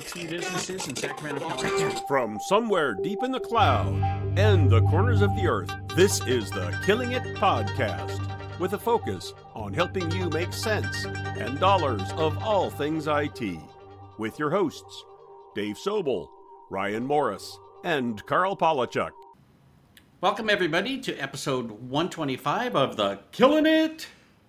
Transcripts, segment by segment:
IT businesses in Sacramento, California. From somewhere deep in the cloud and the corners of the earth, this is the Killing It Podcast, with a focus on helping you make sense and dollars of all things IT. With your hosts, Dave Sobel, Ryan Morris, and Carl Polachuk. Welcome, everybody, to episode 125 of the Killing It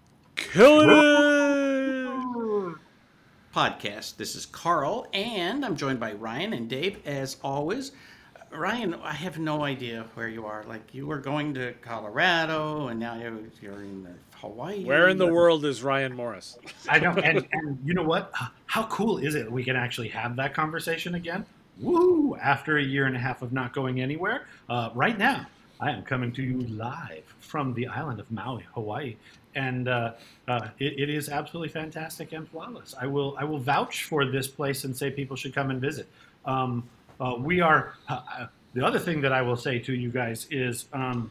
Podcast. This is Carl, and I'm joined by Ryan and Dave, as always. Ryan, I have no idea where you are. Like, you were going to Colorado, and now you're in Hawaii. Where in the world is Ryan Morris? I know, and you know what? How cool is it we can actually have that conversation again? Woo! After a year and a half of not going anywhere, right now, I am coming to you live from the island of Maui, Hawaii. And it is absolutely fantastic and flawless. I will vouch for this place and say people should come and visit. We are the other thing that I will say to you guys is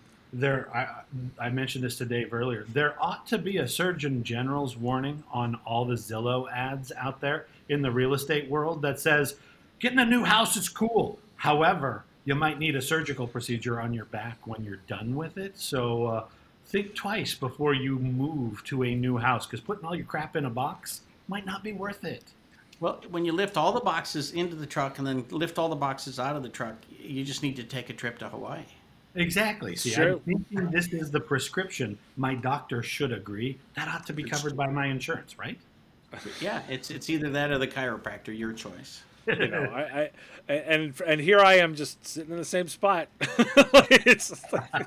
I mentioned this to Dave earlier. There ought to be a Surgeon General's warning on all the Zillow ads out there in the real estate world that says getting a new house is cool. However, you might need a surgical procedure on your back when you're done with it. So think twice before you move to a new house, because putting all your crap in a box might not be worth it. Well, when you lift all the boxes into the truck and then lift all the boxes out of the truck, you just need to take a trip to Hawaii. Exactly. See, Sure. I'm thinking this is the prescription. My doctor should agree. That ought to be covered by my insurance, right? Yeah, it's either that or the chiropractor, your choice. You know, and here I am just sitting in the same spot. It's like,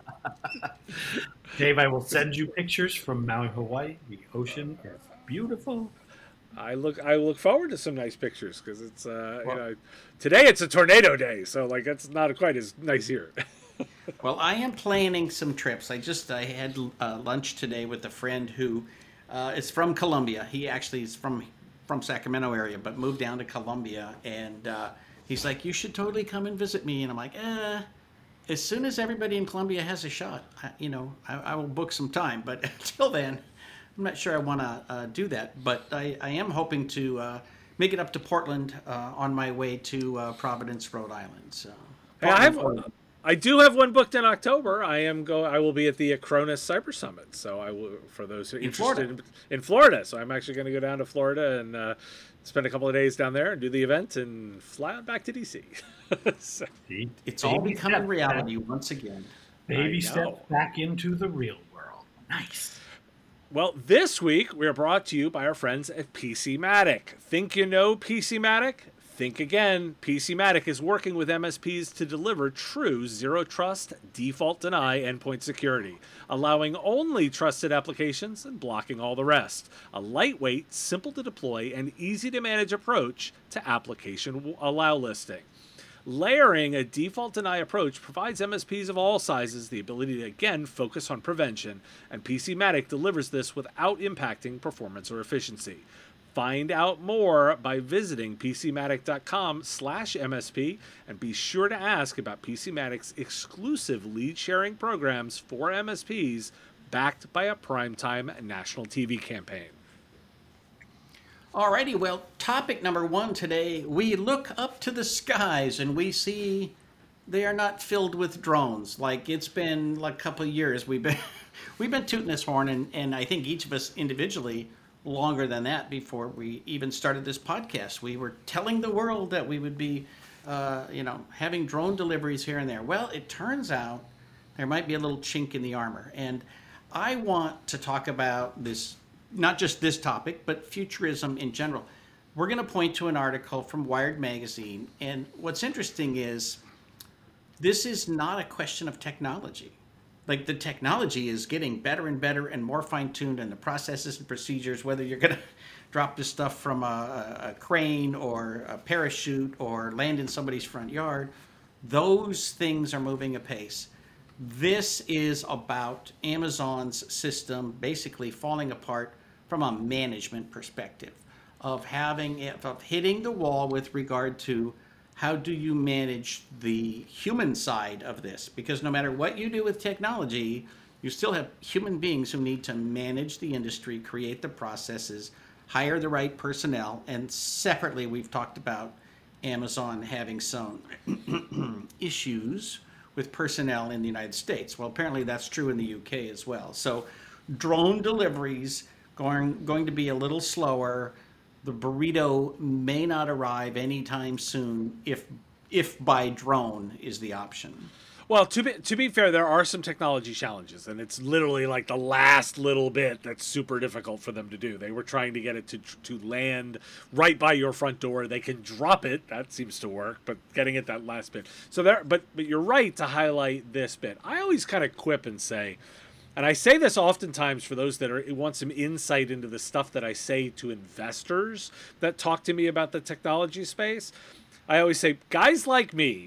Dave, I will send you pictures from Maui, Hawaii. The ocean is beautiful. I look forward to some nice pictures because it's you know, today it's a tornado day, so like it's not quite as nice here. Well, I am planning some trips. I had lunch today with a friend who is from Colombia. He actually is from Sacramento area, but moved down to Colombia, and he's like, you should totally come and visit me. And I'm like, as soon as everybody in Colombia has a shot, I will book some time. But until then, I'm not sure I want to do that. But I am hoping to make it up to Portland on my way to Providence, Rhode Island. So I do have one booked in October. I will be at the Acronis Cyber Summit. So I will, for those who are interested in Florida. So I'm actually going to go down to Florida and spend a couple of days down there and do the event and fly on back to DC. So, it's all becoming reality once again. Baby steps back into the real world. Nice. Well, this week we are brought to you by our friends at PCmatic. Think you know PCmatic? Think again. PCmatic is working with MSPs to deliver true zero-trust, default-deny endpoint security, allowing only trusted applications and blocking all the rest. A lightweight, simple-to-deploy, and easy-to-manage approach to application allow listing. Layering a default-deny approach provides MSPs of all sizes the ability to, again, focus on prevention, and PCmatic delivers this without impacting performance or efficiency. Find out more by visiting PCmatic.com/MSP, and be sure to ask about PCmatic's exclusive lead sharing programs for MSPs backed by a primetime national TV campaign. Alrighty, well, topic number one today, we look up to the skies and we see they are not filled with drones. Like, it's been like a couple of years we've been tooting this horn, and I think each of us individually longer than that before we even started this podcast. We were telling the world that we would be, having drone deliveries here and there. Well, it turns out there might be a little chink in the armor. And I want to talk about this, not just this topic, but futurism in general. We're going to point to an article from Wired Magazine. And what's interesting is this is not a question of technology. Like, the technology is getting better and better and more fine-tuned, and the processes and procedures, whether you're going to drop this stuff from a crane or a parachute or land in somebody's front yard, those things are moving apace. This is about Amazon's system basically falling apart from a management perspective of hitting the wall with regard to how do you manage the human side of this? Because no matter what you do with technology, you still have human beings who need to manage the industry, create the processes, hire the right personnel, and separately we've talked about Amazon having some issues with personnel in the United States. Well, apparently that's true in the UK as well. So drone deliveries going to be a little slower. The burrito may not arrive anytime soon if by drone is the option. Well, to be fair, there are some technology challenges, and it's literally like the last little bit that's super difficult for them to do. They were trying to get it to land right by your front door. They can drop it. That seems to work, but getting it that last bit. So but you're right to highlight this bit. I always kind of quip and say, and I say this oftentimes for those that want some insight into the stuff that I say to investors that talk to me about the technology space. I always say, guys like me,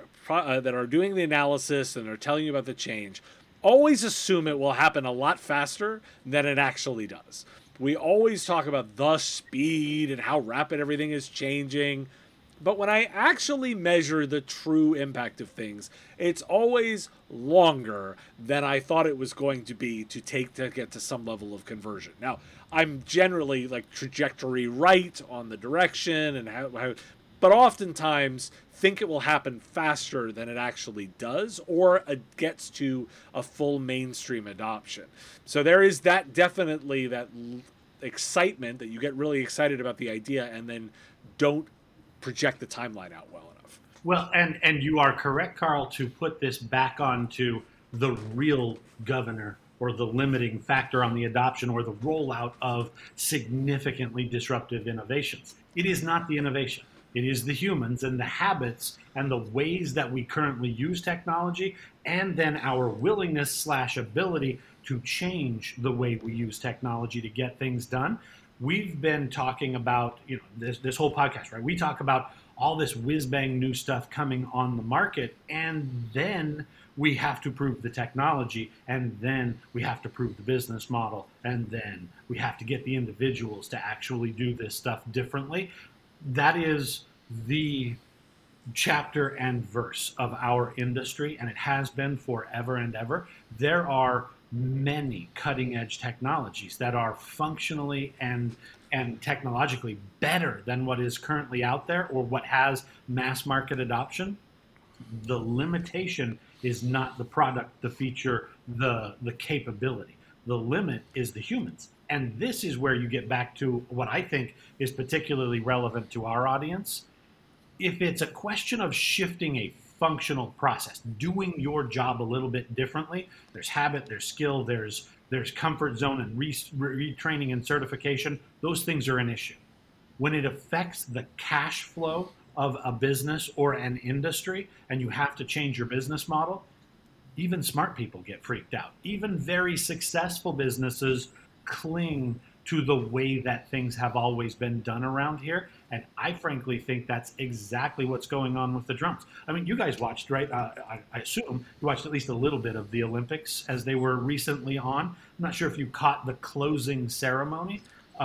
that are doing the analysis and are telling you about the change, always assume it will happen a lot faster than it actually does. We always talk about the speed and how rapid everything is changing. But when I actually measure the true impact of things, it's always longer than I thought it was going to be to get to some level of conversion. Now, I'm generally like trajectory right on the direction and how but oftentimes think it will happen faster than it actually does, or it gets to a full mainstream adoption. So there is that definitely that excitement that you get really excited about the idea and then don't project the timeline out well enough. Well, and you are correct, Carl, to put this back onto the real governor or the limiting factor on the adoption or the rollout of significantly disruptive innovations. It is not the innovation. It is the humans and the habits and the ways that we currently use technology, and then our willingness/ability to change the way we use technology to get things done. We've been talking about, this whole podcast, right? We talk about all this whiz-bang new stuff coming on the market, and then we have to prove the technology, and then we have to prove the business model, and then we have to get the individuals to actually do this stuff differently. That is the chapter and verse of our industry, and it has been forever and ever. There are many cutting-edge technologies that are functionally and technologically better than what is currently out there or what has mass market adoption. The limitation is not the product, the feature, the capability. The limit is the humans. And this is where you get back to what I think is particularly relevant to our audience. If it's a question of shifting a functional process, doing your job a little bit differently, there's habit, there's skill, there's comfort zone and retraining and certification. Those things are an issue. When it affects the cash flow of a business or an industry and you have to change your business model, even smart people get freaked out. Even very successful businesses cling to the way that things have always been done around here. And I frankly think that's exactly what's going on with the drones. I mean, you guys watched, right? I assume you watched at least a little bit of the Olympics as they were recently on. I'm not sure if you caught the closing ceremony.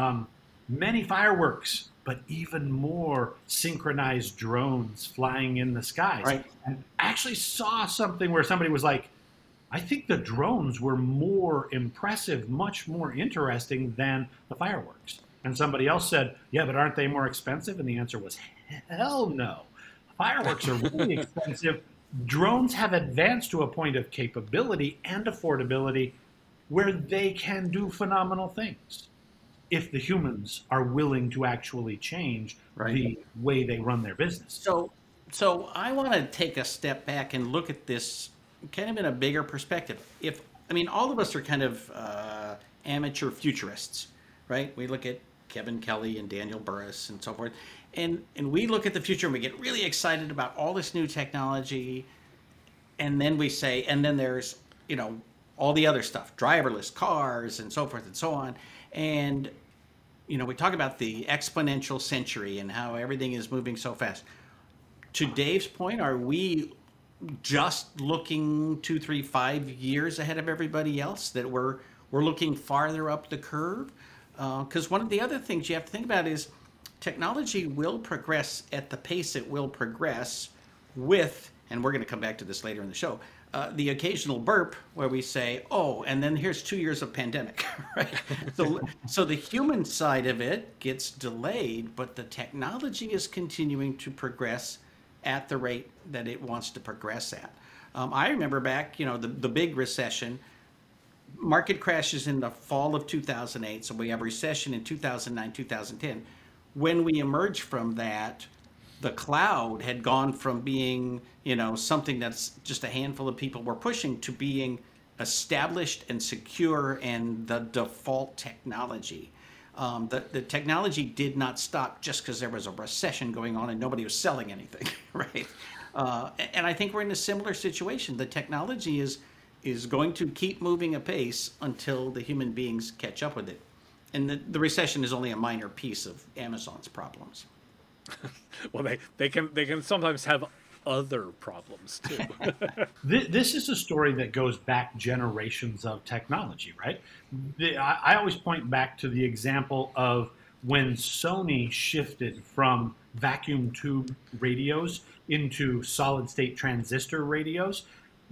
Many fireworks, but even more synchronized drones flying in the skies. Right. And actually saw something where somebody was like, I think the drones were more impressive, much more interesting than the fireworks. And somebody else said, yeah, but aren't they more expensive? And the answer was, hell no. Fireworks are really expensive. Drones have advanced to a point of capability and affordability where they can do phenomenal things if the humans are willing to actually change the way they run their business. So I want to take a step back and look at this kind of in a bigger perspective. All of us are kind of amateur futurists, right? We look at Kevin Kelly and Daniel Burrus and so forth, and we look at the future and we get really excited about all this new technology, and then we say, and then there's all the other stuff, driverless cars and so forth and so on, and we talk about the exponential century and how everything is moving so fast. To Dave's point, are we just looking 2, 3, 5 years ahead of everybody else, that we're looking farther up the curve? Because one of the other things you have to think about is technology will progress at the pace it will progress with, and we're going to come back to this later in the show, the occasional burp where we say, oh, and then here's 2 years of pandemic, right? So the human side of it gets delayed, but the technology is continuing to progress at the rate that it wants to progress at. I remember back, the big recession, market crashes in the fall of 2008, so we have recession in 2009, 2010. When we emerged from that, the cloud had gone from being, something that's just a handful of people were pushing to being established and secure and the default technology. The technology did not stop just because there was a recession going on and nobody was selling anything, right? And I think we're in a similar situation. The technology is going to keep moving apace until the human beings catch up with it. And the recession is only a minor piece of Amazon's problems. Well, they can sometimes have other problems too. This is a story that goes back generations of technology, right? I always point back to the example of when Sony shifted from vacuum tube radios into solid state transistor radios.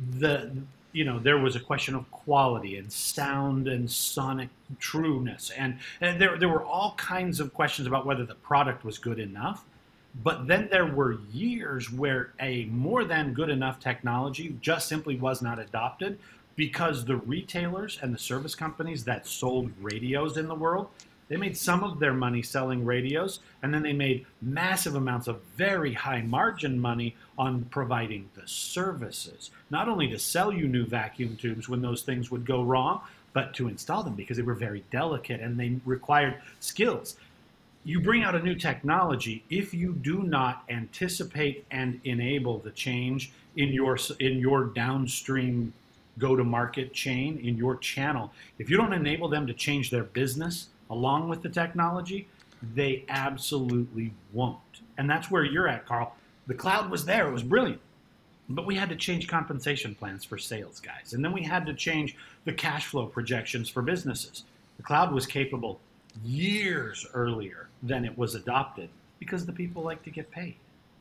There was a question of quality and sound and sonic trueness. And there were all kinds of questions about whether the product was good enough. But then there were years where a more than good enough technology just simply was not adopted because the retailers and the service companies that sold radios in the world, they made some of their money selling radios, and then they made massive amounts of very high margin money on providing the services, not only to sell you new vacuum tubes when those things would go wrong, but to install them because they were very delicate and they required skills. You bring out a new technology, if you do not anticipate and enable the change in your downstream go-to-market chain, in your channel, if you don't enable them to change their business along with the technology, they absolutely won't. And that's where you're at, Carl. The cloud was there. It was brilliant. But we had to change compensation plans for sales guys. And then we had to change the cash flow projections for businesses. The cloud was capable years earlier than it was adopted because the people like to get paid.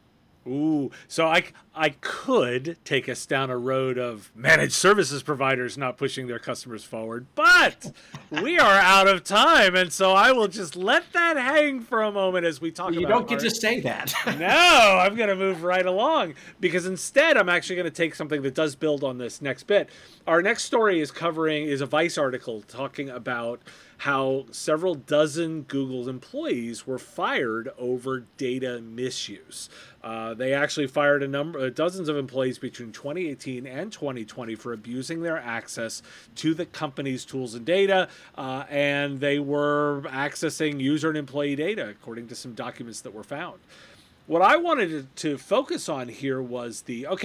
Ooh, so I could take us down a road of managed services providers not pushing their customers forward, but we are out of time, and so I will just let that hang for a moment as we talk about. You don't get to say that. No, I'm going to move right along because instead I'm actually going to take something that does build on this next bit. Our next story is a Vice article talking about how several dozen Google employees were fired over data misuse. They actually fired dozens of employees between 2018 and 2020 for abusing their access to the company's tools and data, and they were accessing user and employee data, according to some documents that were found. What I wanted to focus on here was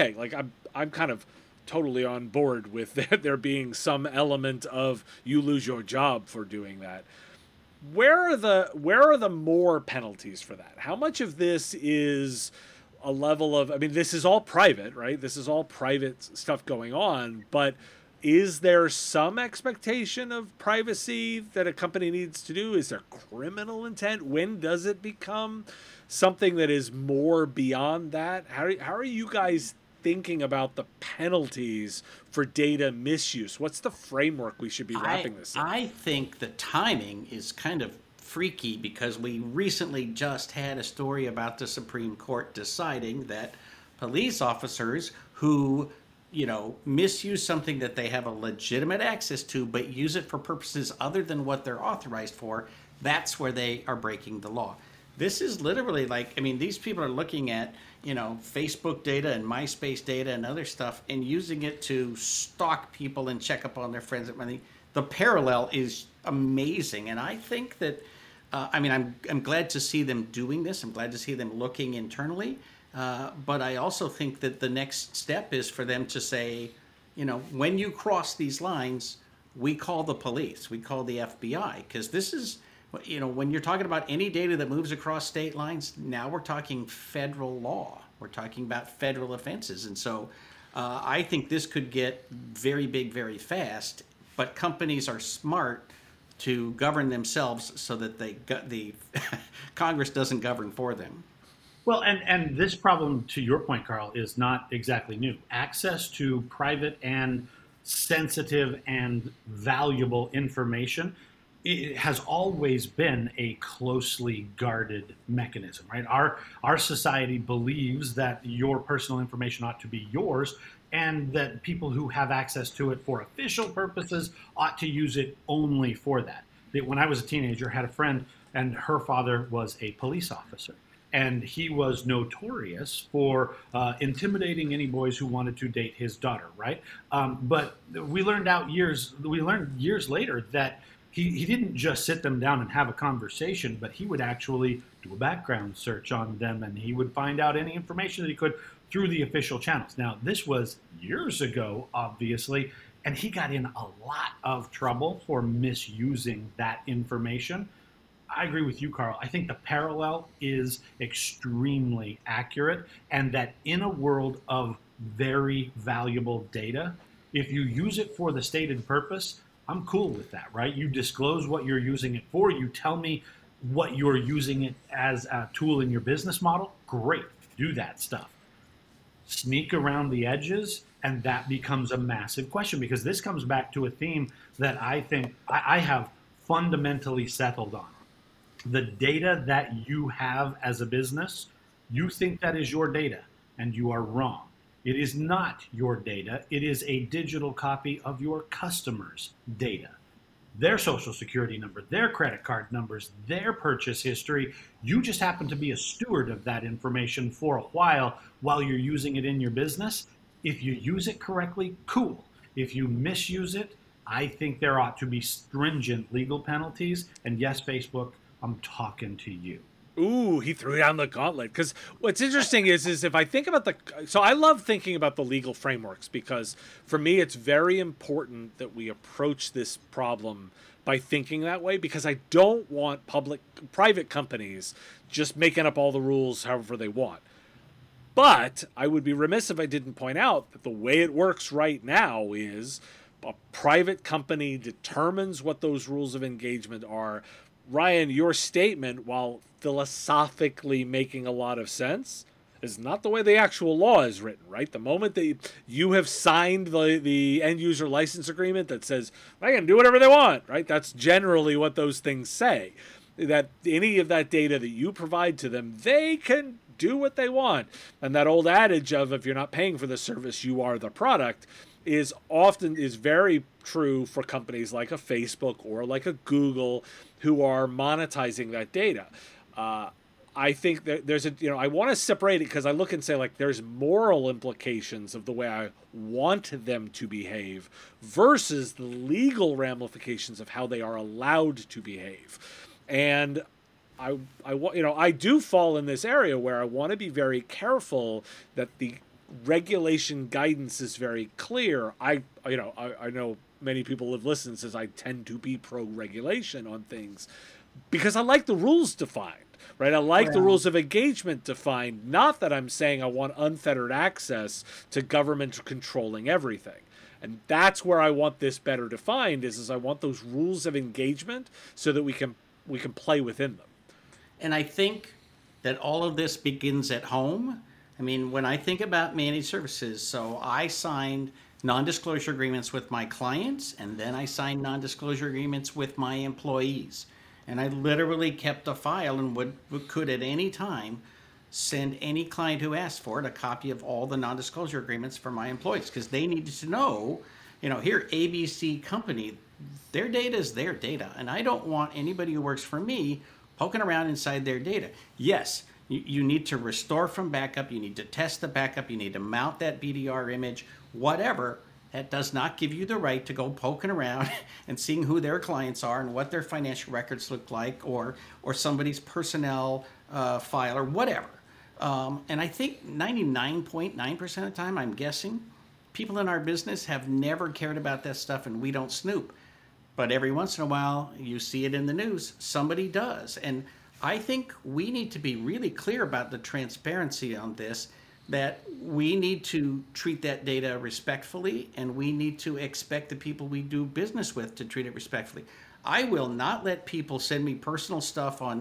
I'm kind of totally on board with there being some element of you lose your job for doing that. Where are the more penalties for that? How much of this is a level of, this is all private, right? This is all private stuff going on, but is there some expectation of privacy that a company needs to do? Is there criminal intent? When does it become something that is more beyond that? How are you guys thinking about the penalties for data misuse? What's the framework we should be wrapping this in? I think the timing is kind of freaky because we recently just had a story about the Supreme Court deciding that police officers who, misuse something that they have a legitimate access to but use it for purposes other than what they're authorized for, that's where they are breaking the law. This is literally these people are looking at, Facebook data and MySpace data and other stuff and using it to stalk people and check up on their friends. The parallel is amazing. And I think that, I'm glad to see them doing this. I'm glad to see them looking internally. But I also think that the next step is for them to say, when you cross these lines, we call the police, we call the FBI, because this is, when you're talking about any data that moves across state lines, now we're talking federal law. We're talking about federal offenses. And so I think this could get very big, very fast, but companies are smart to govern themselves so that the Congress doesn't govern for them. Well, and this problem, to your point, Carl, is not exactly new. Access to private and sensitive and valuable information, it has always been a closely guarded mechanism, right? Our society believes that your personal information ought to be yours, and that people who have access to it for official purposes ought to use it only for that. When I was a teenager, I had a friend, and her father was a police officer. And he was notorious for intimidating any boys who wanted to date his daughter, right? But we learned years later that he didn't just sit them down and have a conversation, but he would actually do a background search on them, and he would find out any information that he could through the official channels. Now, this was years ago, obviously, and he got in a lot of trouble for misusing that information. I agree with you, Carl. I think the parallel is extremely accurate, and that in a world of very valuable data, if you use it for the stated purpose, I'm cool with that, right? You disclose what you're using it for. You tell me what you're using it as a tool in your business model. Great, do that stuff. Sneak around the edges, and that becomes a massive question, because this comes back to a theme that I think I have fundamentally settled on. The data that you have as a business, you think that is your data, and you are wrong. It is not your data. It is a digital copy of your customers' data. Their social security number, their credit card numbers, their purchase history. You just happen to be a steward of that information for a while you're using it in your business. If you use it correctly, cool. If you misuse it, I think there ought to be stringent legal penalties. And yes, Facebook, I'm talking to you. Ooh, he threw down the gauntlet. Because what's interesting is if I think about so I love thinking about the legal frameworks, because for me it's very important that we approach this problem by thinking that way, because I don't want private companies just making up all the rules however they want. But I would be remiss if I didn't point out that the way it works right now is a private company determines what those rules of engagement are. Ryan, your statement, while philosophically making a lot of sense, is not the way the actual law is written, right? The moment that you have signed the end user license agreement that says they can do whatever they want, right? That's generally what those things say. That any of that data that you provide to them, they can do what they want. And that old adage of if you're not paying for the service, you are the product, is very true for companies like a Facebook or like a Google who are monetizing that data. I think that there's I want to separate it, because I look and say, like, there's moral implications of the way I want them to behave versus the legal ramifications of how they are allowed to behave. And I do fall in this area where I want to be very careful that the regulation guidance is very clear. I know many people have listened and says I tend to be pro-regulation on things because I like the rules defined, right? I like the rules of engagement defined. Not that I'm saying I want unfettered access to government controlling everything. And that's where I want this better defined is I want those rules of engagement so that we can play within them. And I think that all of this begins at home. I mean, when I think about managed services, so I signed non-disclosure agreements with my clients, and then I signed non-disclosure agreements with my employees. And I literally kept a file and could at any time send any client who asked for it a copy of all the non-disclosure agreements for my employees, because they needed to know, here, ABC company, their data is their data, and I don't want anybody who works for me poking around inside their data. Yes, you need to restore from backup, you need to test the backup, you need to mount that BDR image, whatever. That does not give you the right to go poking around and seeing who their clients are and what their financial records look like, or somebody's personnel file or whatever. And I think 99.9% of the time, I'm guessing, people in our business have never cared about that stuff, and we don't snoop. But every once in a while, you see it in the news, somebody does. And I think we need to be really clear about the transparency on this, that we need to treat that data respectfully, and we need to expect the people we do business with to treat it respectfully. I will not let people send me personal stuff on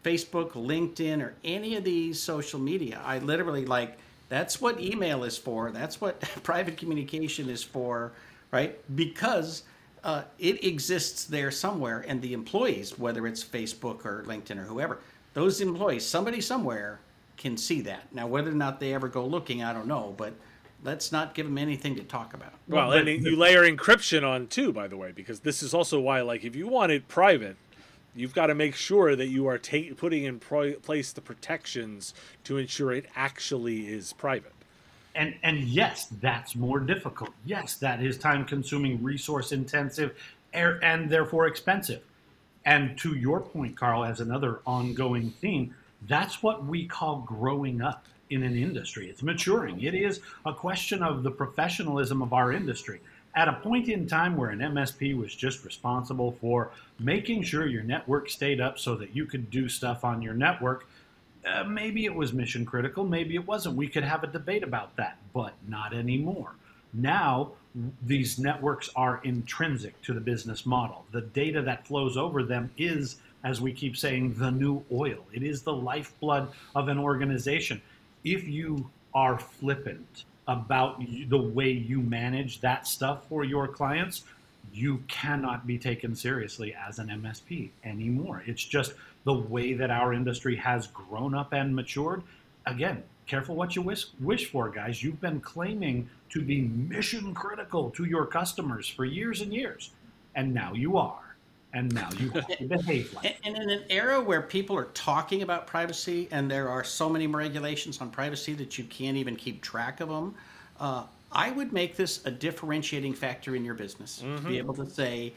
Facebook, LinkedIn, or any of these social media. I literally that's what email is for. That's what private communication is for, right? Because it exists there somewhere, and the employees, whether it's Facebook or LinkedIn or whoever, those employees, somebody somewhere can see that. Now, whether or not they ever go looking, I don't know, but let's not give them anything to talk about. Well, and you layer encryption on too, by the way, because this is also why, if you want it private, you've got to make sure that you are putting in place the protections to ensure it actually is private. And yes, that's more difficult. Yes, that is time-consuming, resource-intensive, and therefore expensive. And to your point, Carl, as another ongoing theme, that's what we call growing up in an industry. It's maturing. It is a question of the professionalism of our industry. At a point in time where an MSP was just responsible for making sure your network stayed up so that you could do stuff on your network, maybe it was mission critical, maybe it wasn't. We could have a debate about that, but not anymore. Now, these networks are intrinsic to the business model. The data that flows over them is, as we keep saying, the new oil. It is the lifeblood of an organization. If you are flippant about the way you manage that stuff for your clients, you cannot be taken seriously as an MSP anymore. It's just the way that our industry has grown up and matured. Again, careful what you wish for, guys. You've been claiming to be mission critical to your customers for years and years, and now you are. And now you have to behave like it. And in an era where people are talking about privacy and there are so many regulations on privacy that you can't even keep track of them, I would make this a differentiating factor in your business. To be able to say,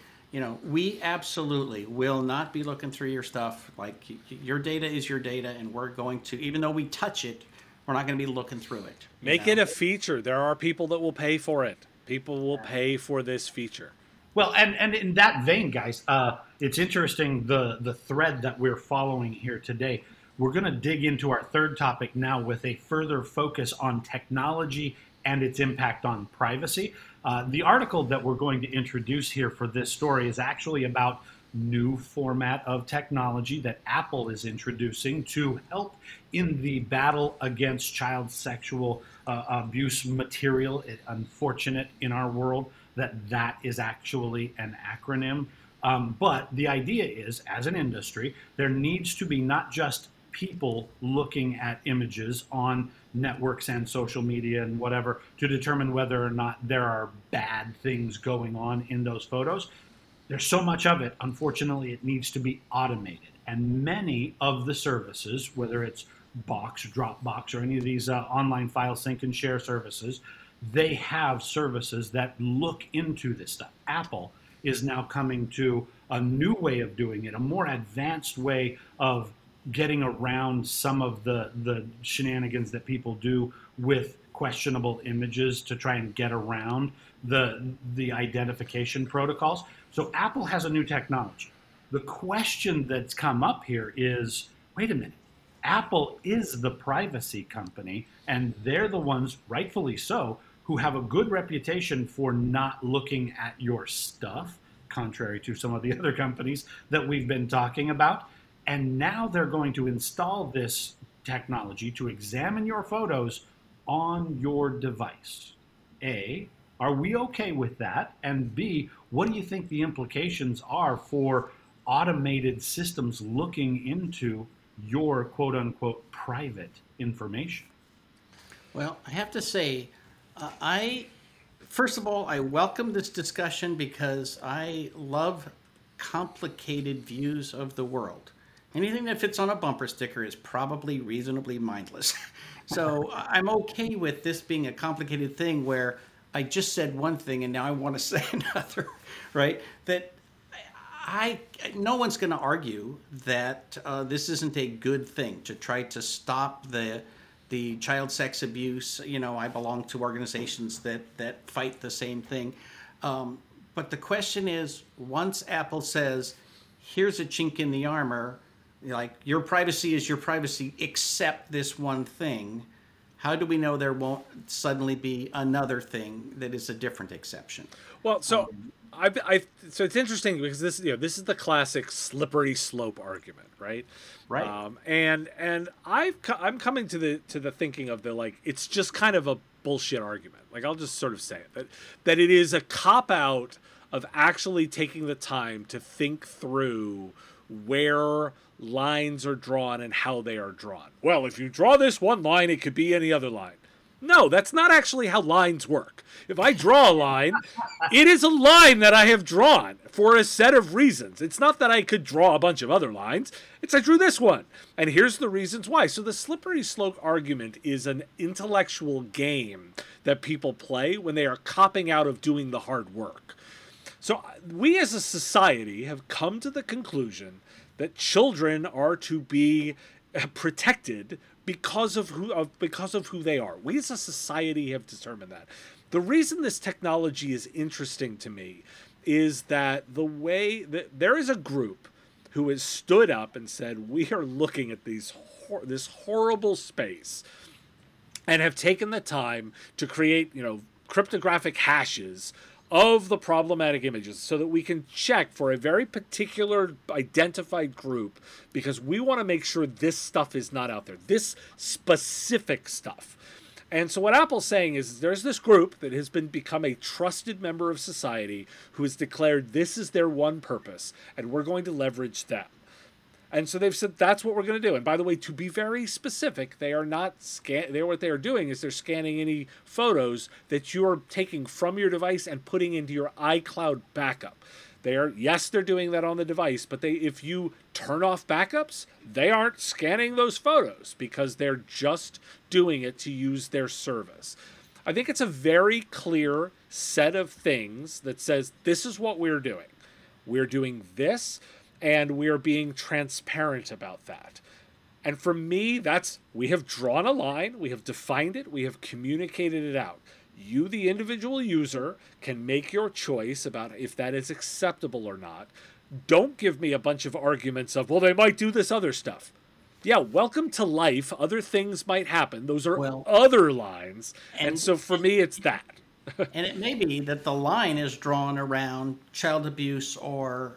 we absolutely will not be looking through your stuff. Your data is your data, and we're going to, even though we touch it, we're not going to be looking through it. Make it a feature. There are people that will pay for it. People will pay for this feature. Well, and in that vein, guys, it's interesting the thread that we're following here today. We're going to dig into our third topic now with a further focus on technology and its impact on privacy. The article that we're going to introduce here for this story is actually about new format of technology that Apple is introducing to help in the battle against child sexual abuse material. It's unfortunate in our world that is actually an acronym. But the idea is, as an industry, there needs to be not just people looking at images on networks and social media and whatever to determine whether or not there are bad things going on in those photos. There's so much of it, unfortunately, it needs to be automated. And many of the services, whether it's Box, Dropbox, or any of these online file sync and share services, they have services that look into this stuff. Apple is now coming to a new way of doing it, a more advanced way of getting around some of the shenanigans that people do with questionable images to try and get around the identification protocols. So Apple has a new technology. The question that's come up here is, wait a minute, Apple is the privacy company, and they're the ones, rightfully so, who have a good reputation for not looking at your stuff, contrary to some of the other companies that we've been talking about. And now they're going to install this technology to examine your photos on your device. A, are we okay with that? And B, what do you think the implications are for automated systems looking into your quote-unquote private information? Well, I have to say, first of all, I welcome this discussion because I love complicated views of the world. Anything that fits on a bumper sticker is probably reasonably mindless. So I'm okay with this being a complicated thing where I just said one thing and now I want to say another, right? That no one's going to argue that this isn't a good thing to try to stop the child sex abuse. I belong to organizations that fight the same thing. But the question is, once Apple says, here's a chink in the armor, like your privacy is your privacy except this one thing, how do we know there won't suddenly be another thing that is a different exception? Well, so so it's interesting because this this is the classic slippery slope argument, right? Right. And I'm coming to the thinking of the like it's just kind of a bullshit argument. Like I'll just sort of say it that it is a cop out of actually taking the time to think through where lines are drawn and how they are drawn. Well, if you draw this one line, it could be any other line. No, that's not actually how lines work. If I draw a line, it is a line that I have drawn for a set of reasons. It's not that I could draw a bunch of other lines. It's I drew this one. And here's the reasons why. So the slippery slope argument is an intellectual game that people play when they are copping out of doing the hard work. So we as a society have come to the conclusion that children are to be protected because of who they are. We as a society have determined that. The reason this technology is interesting to me is that the way that there is a group who has stood up and said, we are looking at this horrible space and have taken the time to create, cryptographic hashes of the problematic images so that we can check for a very particular identified group because we want to make sure this stuff is not out there, this specific stuff. And so what Apple's saying is there's this group that has become a trusted member of society who has declared this is their one purpose, and we're going to leverage them. And so they've said that's what we're going to do. And by the way, to be very specific, they are not what they are doing is they're scanning any photos that you are taking from your device and putting into your iCloud backup. They're doing that on the device, but if you turn off backups, they aren't scanning those photos because they're just doing it to use their service. I think it's a very clear set of things that says this is what we're doing. We're doing this. And we are being transparent about that. And for me, we have drawn a line, we have defined it, we have communicated it out. You, the individual user, can make your choice about if that is acceptable or not. Don't give me a bunch of arguments of, well, they might do this other stuff. Yeah, welcome to life. Other things might happen. Those are other lines. And so for me, it's that. And it may be that the line is drawn around child abuse or,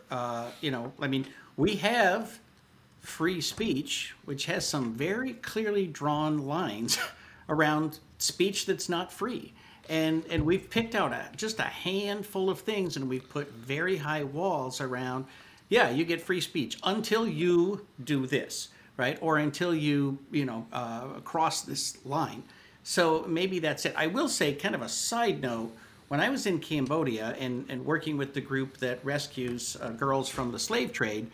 we have free speech, which has some very clearly drawn lines around speech that's not free. And we've picked out just a handful of things, and we've put very high walls around, you get free speech until you do this, right? Or until you, cross this line. So maybe that's it. I will say, kind of a side note, when I was in Cambodia and working with the group that rescues girls from the slave trade,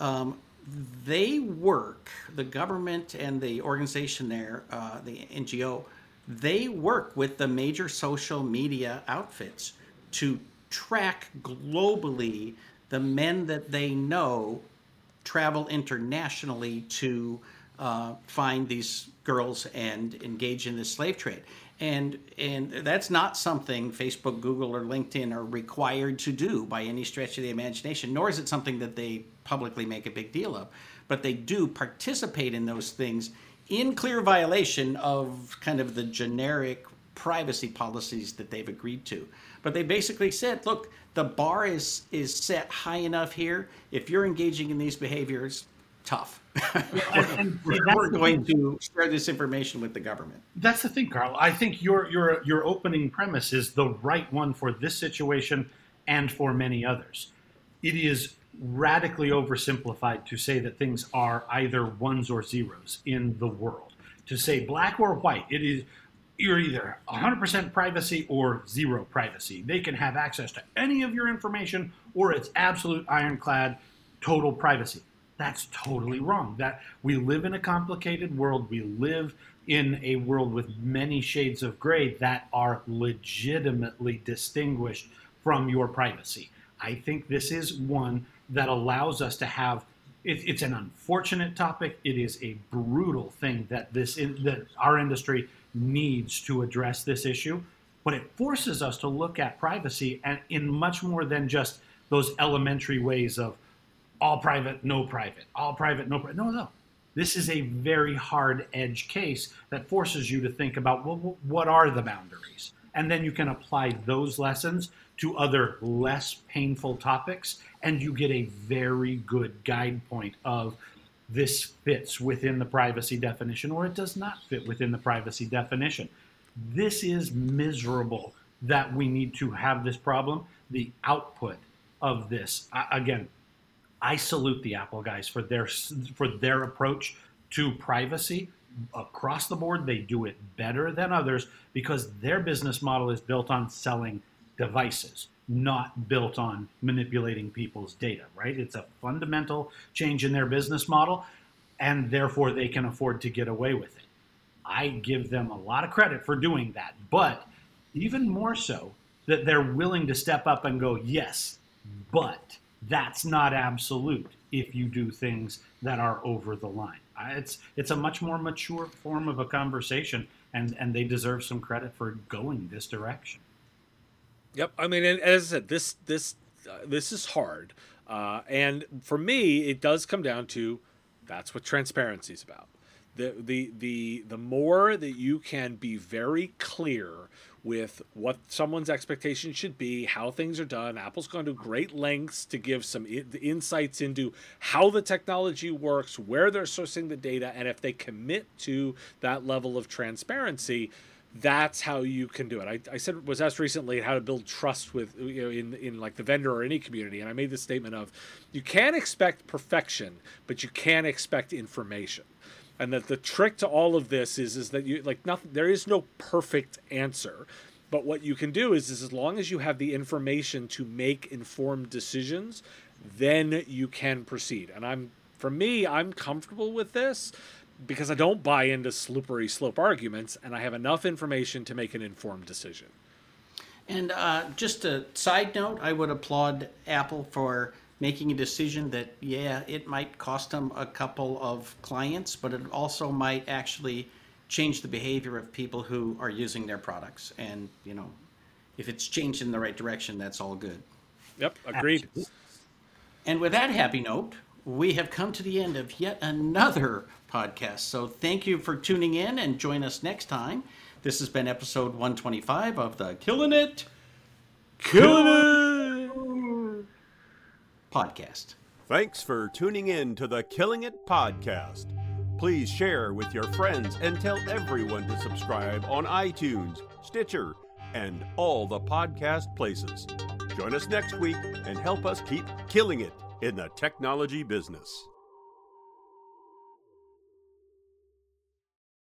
the government and the organization there, the NGO, they work with the major social media outfits to track globally the men that they know travel internationally to find these girls and engage in this slave trade. And that's not something Facebook, Google, or LinkedIn are required to do by any stretch of the imagination, nor is it something that they publicly make a big deal of. But they do participate in those things in clear violation of kind of the generic privacy policies that they've agreed to. But they basically said, look, the bar is set high enough here. If you're engaging in these behaviors, tough. We're going to share this information with the government. That's the thing, Carl. I think your opening premise is the right one for this situation and for many others. It is radically oversimplified to say that things are either ones or zeros in the world. To say black or white, you're either 100% privacy or zero privacy. They can have access to any of your information, or it's absolute ironclad total privacy. That's totally wrong. That we live in a complicated world. We live in a world with many shades of gray that are legitimately distinguished from your privacy. I think this is one that allows us to have. It's an unfortunate topic. It is a brutal thing that that our industry needs to address this issue, but it forces us to look at privacy and in much more than just those elementary ways of all private, no private, all private, no private. No. This is a very hard edge case that forces you to think about, well, what are the boundaries? And then you can apply those lessons to other less painful topics, and you get a very good guide point of this fits within the privacy definition or it does not fit within the privacy definition. This is miserable that we need to have this problem. The output of this, again, I salute the Apple guys for their approach to privacy. Across the board, they do it better than others because their business model is built on selling devices, not built on manipulating people's data, right? It's a fundamental change in their business model, and therefore they can afford to get away with it. I give them a lot of credit for doing that, but even more so that they're willing to step up and go, yes, but that's not absolute if you do things that are over the line. It's a much more mature form of a conversation, and they deserve some credit for going this direction. Yep. I mean, as I said, this is hard, and for me, it does come down to that's what transparency is about. The more that you can be very clear with what someone's expectation should be, how things are done. Apple's gone to great lengths to give some insights into how the technology works, where they're sourcing the data, and if they commit to that level of transparency, that's how you can do it. I was asked recently how to build trust with in like the vendor or any community, and I made this statement of you can't expect perfection, but you can expect information. And that the trick to all of this is that you nothing. There is no perfect answer, but what you can do is as long as you have the information to make informed decisions, then you can proceed. And I'm comfortable with this because I don't buy into slippery slope arguments, and I have enough information to make an informed decision. And just a side note, I would applaud Apple for making a decision that, yeah, it might cost them a couple of clients, but it also might actually change the behavior of people who are using their products. And, if it's changed in the right direction, that's all good. Yep, agreed. Absolutely. And with that happy note, we have come to the end of yet another podcast. So thank you for tuning in, and join us next time. This has been episode 125 of the Killing It podcast. Thanks for tuning in to the Killing It podcast. Please share with your friends and tell everyone to subscribe on iTunes, Stitcher, and all the podcast places. Join us next week and help us keep killing it in the technology business.